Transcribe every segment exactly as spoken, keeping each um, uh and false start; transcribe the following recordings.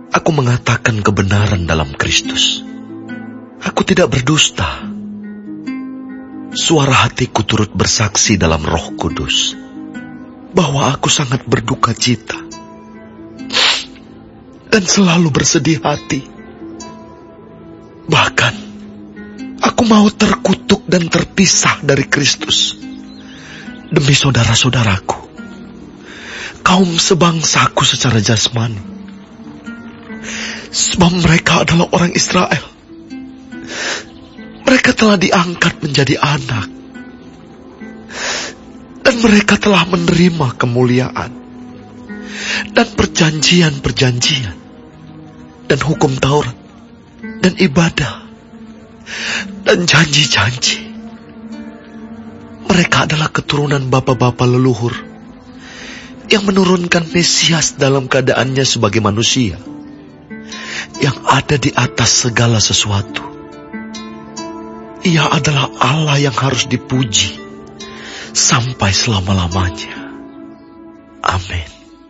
Aku mengatakan kebenaran dalam Kristus. Aku tidak berdusta. Suara hatiku turut bersaksi dalam Roh Kudus bahwa aku sangat berduka cita dan selalu bersedih hati. Bahkan, aku mau terkutuk dan terpisah dari Kristus demi saudara-saudaraku, kaum sebangsaku secara jasmani. Sebab mereka adalah orang Israel. Mereka telah diangkat menjadi anak. Dan mereka telah menerima kemuliaan dan perjanjian-perjanjian dan hukum Taurat dan ibadah dan janji-janji. Mereka adalah keturunan bapa-bapa leluhur yang menurunkan Mesias dalam keadaannya sebagai manusia yang ada di atas segala sesuatu. Ia adalah Allah yang harus dipuji sampai selama-lamanya. Amin.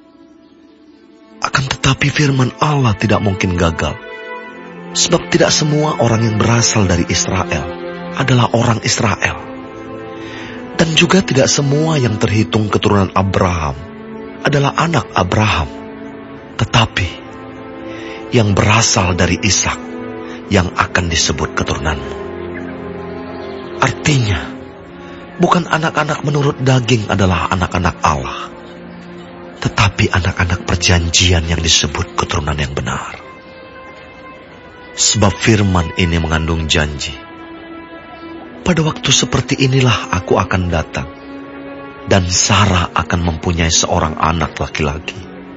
Akan tetapi firman Allah tidak mungkin gagal, sebab tidak semua orang yang berasal dari Israel adalah orang Israel, dan juga tidak semua yang terhitung keturunan Abraham adalah anak Abraham, tetapi yang berasal dari Ishak yang akan disebut keturunanmu. Artinya, bukan anak-anak menurut daging adalah anak-anak Allah, tetapi anak-anak perjanjian yang disebut keturunan yang benar. Sebab firman ini mengandung janji. Pada waktu seperti inilah aku akan datang, dan Sarah akan mempunyai seorang anak laki-laki.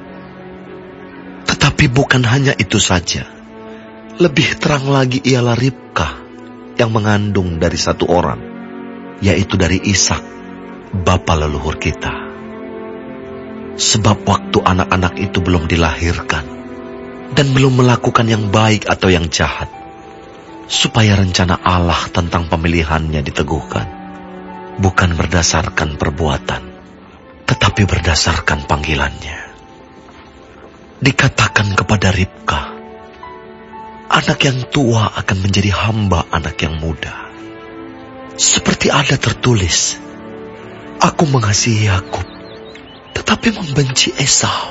Tetapi bukan hanya itu saja. Lebih terang lagi ialah Ribka yang mengandung dari satu orang, yaitu dari Ishak, bapa leluhur kita. Sebab waktu anak-anak itu belum dilahirkan dan belum melakukan yang baik atau yang jahat, supaya rencana Allah tentang pemilihannya diteguhkan, bukan berdasarkan perbuatan, tetapi berdasarkan panggilannya. Dikatakan kepada Ribka, anak yang tua akan menjadi hamba anak yang muda. Seperti ada tertulis, aku mengasihi Yakub, tetapi membenci Esau.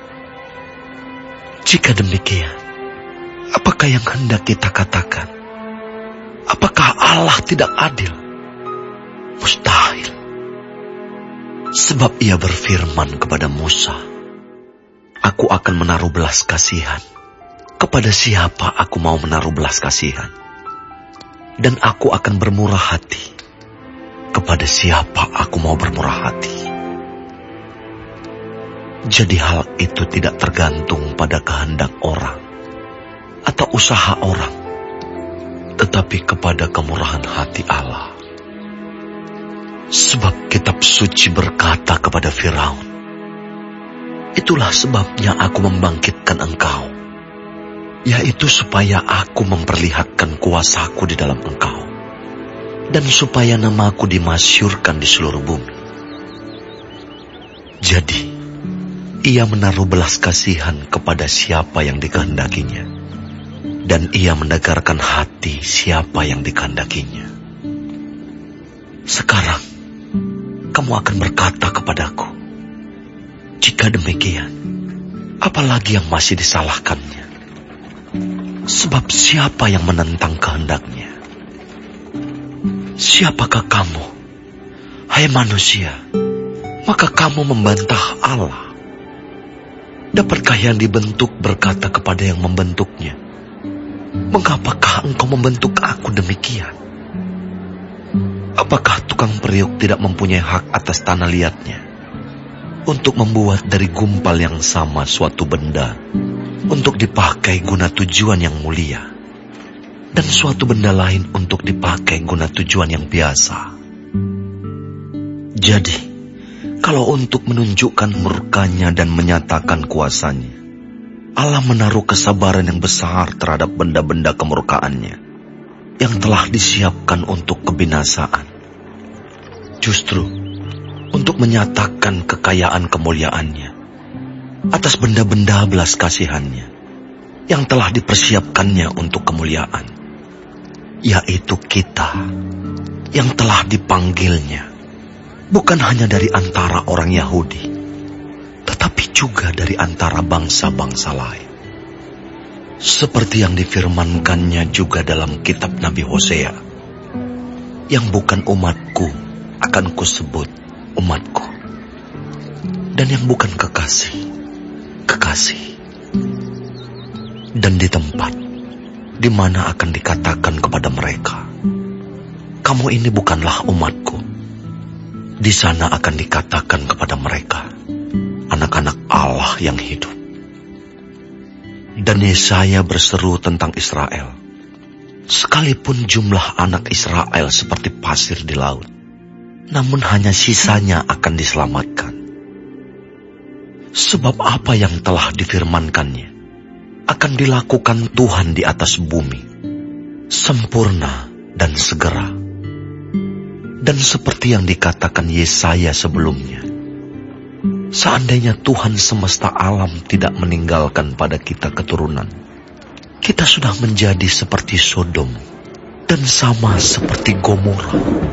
Jika demikian, apakah yang hendak kita katakan? Apakah Allah tidak adil? Mustahil. Sebab ia berfirman kepada Musa, aku akan menaruh belas kasihan kepada siapa aku mau menaruh belas kasihan, dan aku akan bermurah hati kepada siapa aku mau bermurah hati. Jadi hal itu tidak tergantung pada kehendak orang atau usaha orang, tetapi kepada kemurahan hati Allah. Sebab kitab suci berkata kepada Firaun, itulah sebabnya aku membangkitkan engkau, yaitu supaya aku memperlihatkan kuasaku di dalam engkau, dan supaya namaku dimasyurkan di seluruh bumi. Jadi, ia menaruh belas kasihan kepada siapa yang dikehendakinya, dan ia mendegarkan hati siapa yang dikehendakinya. Sekarang, kamu akan berkata kepadaku, jika demikian, apalagi yang masih disalahkannya? Sebab siapa yang menentang kehendaknya? Siapakah kamu, hai manusia, maka kamu membantah Allah? Dapatkah yang dibentuk berkata kepada yang membentuknya, mengapakah engkau membentuk aku demikian? Apakah tukang periuk tidak mempunyai hak atas tanah liatnya untuk membuat dari gumpal yang sama suatu benda untuk dipakai guna tujuan yang mulia, dan suatu benda lain untuk dipakai guna tujuan yang biasa? Jadi, kalau untuk menunjukkan murkanya dan menyatakan kuasanya, Allah menaruh kesabaran yang besar terhadap benda-benda kemurkaannya yang telah disiapkan untuk kebinasaan, justru untuk menyatakan kekayaan kemuliaannya atas benda-benda belas kasihannya yang telah dipersiapkannya untuk kemuliaan, yaitu kita yang telah dipanggilnya, bukan hanya dari antara orang Yahudi, tetapi juga dari antara bangsa-bangsa lain. Seperti yang difirmankannya juga dalam kitab Nabi Hosea, yang bukan umatku akan kusebut umatku, dan yang bukan kekasih, kekasih. Dan di tempat di mana akan dikatakan kepada mereka, kamu ini bukanlah umatku, di sana akan dikatakan kepada mereka, anak-anak Allah yang hidup. Dan Yesaya berseru tentang Israel, sekalipun jumlah anak Israel seperti pasir di laut, namun hanya sisanya akan diselamatkan. Sebab apa yang telah difirmankannya akan dilakukan Tuhan di atas bumi, sempurna dan segera. Dan seperti yang dikatakan Yesaya sebelumnya, seandainya Tuhan semesta alam tidak meninggalkan pada kita keturunan, kita sudah menjadi seperti Sodom dan sama seperti Gomora.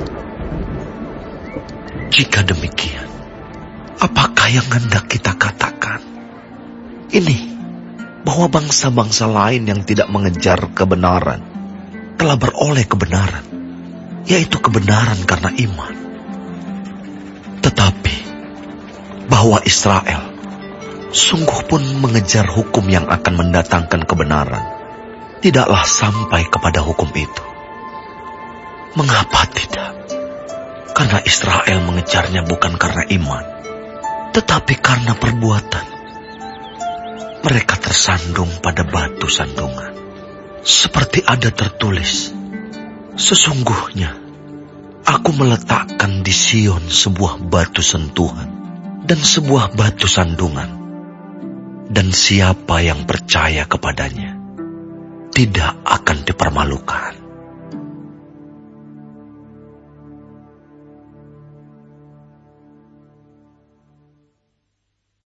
Jika demikian, apakah yang hendak kita katakan? Ini, bahwa bangsa-bangsa lain yang tidak mengejar kebenaran telah beroleh kebenaran, yaitu kebenaran karena iman. Tetapi bahwa Israel sungguh pun mengejar hukum yang akan mendatangkan kebenaran, tidaklah sampai kepada hukum itu. Mengapa tidak? Karena Israel mengejarnya bukan karena iman, tetapi karena perbuatan. Mereka tersandung pada batu sandungan. Seperti ada tertulis, sesungguhnya aku meletakkan di Sion sebuah batu sentuhan dan sebuah batu sandungan, dan siapa yang percaya kepadanya tidak akan dipermalukan.